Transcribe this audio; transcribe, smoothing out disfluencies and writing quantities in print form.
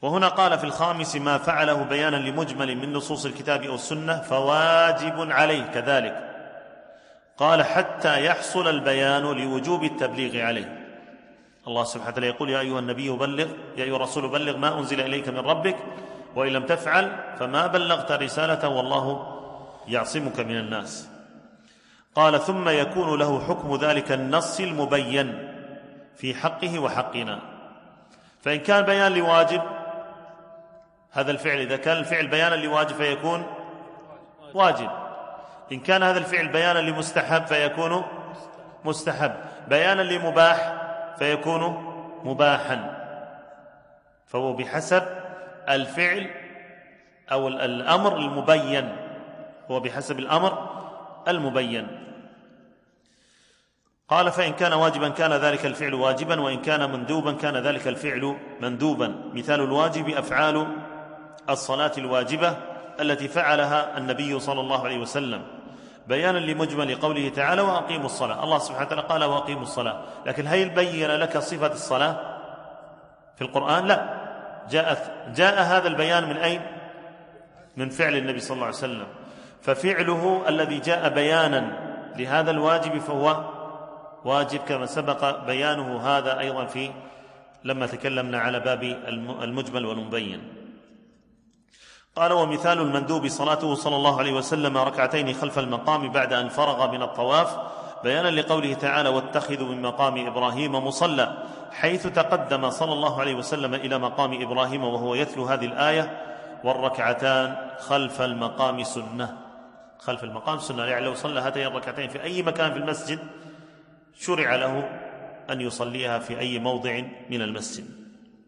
وهنا قال في الخامس ما فعله بيانا لمجمل من نصوص الكتاب أو السنة فواجب عليه كذلك. قال حتى يحصل البيان لوجوب التبليغ عليه. الله سبحانه وتعالى يقول يا أيها النبي بلغ، يا أيها الرسول بلغ ما أنزل إليك من ربك وإن لم تفعل فما بلغت رسالته والله يعصمك من الناس. قال ثم يكون له حكم ذلك النص المبين في حقه وحقنا. فإن كان بيان لواجب هذا الفعل، إذا كان الفعل بيانا لواجب فيكون واجب، إن كان هذا الفعل بيانا لمستحب فيكون مستحب، بيانا لمباح فيكون مباحا. فهو بحسب الفعل أو الأمر المبين، هو بحسب الأمر المبين. قال فإن كان واجبا كان ذلك الفعل واجبا، وإن كان مندوبا كان ذلك الفعل مندوبا. مثال الواجب أفعال الصلاة الواجبة التي فعلها النبي صلى الله عليه وسلم بيانا لمجمل قوله تعالى وأقيموا الصلاة. الله سبحانه وتعالى قال وأقيموا الصلاة، لكن هل بين لك صفة الصلاة في القرآن؟ لا، جاء هذا البيان من أين؟ من فعل النبي صلى الله عليه وسلم. ففعله الذي جاء بيانا لهذا الواجب فهو واجب، كما سبق بيانه هذا أيضا لما تكلمنا على باب المجمل والمبين. قال ومثال المندوب صلاته صلى الله عليه وسلم ركعتين خلف المقام بعد أن فرغ من الطواف بيانا لقوله تعالى واتخذوا من مقام إبراهيم مصلى، حيث تقدم صلى الله عليه وسلم إلى مقام إبراهيم وهو يتلو هذه الآية والركعتان خلف المقام سنة. خلف المقام سنة، يعني لو صلى هاتين الركعتين في أي مكان في المسجد شرع له أن يصليها في أي موضع من المسجد.